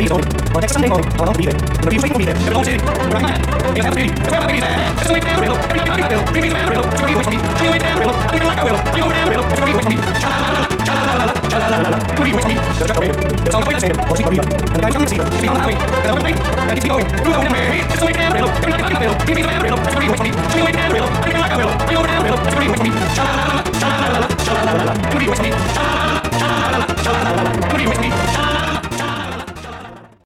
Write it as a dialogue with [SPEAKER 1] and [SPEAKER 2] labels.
[SPEAKER 1] is over. Or text something, or how long to be there. The people waiting for me there. They're all sitting. Right now. If I have to be, that's why I'm there. That's why I'm there. Every night I will. Bring me there. That's why you wait for me. I'm going there. I'm going like I will. I'm going there. That's why you wait for me. Cha-la-la-la-la. Who do you wait for me? There's a track radio. The song is playing the or speak or read. And the guy's coming to see it. If he's on the highway, and I'm going and keeps me going. Through the window, hey, that's why I'm there. Every night I will. Bring me there. That's why you wait for me. I'm going there. I'm going like I will. I'm going there. That's why you wait for me. Cha-la-la-la-la. Cha-la-la-la-la. Who do you wait for me?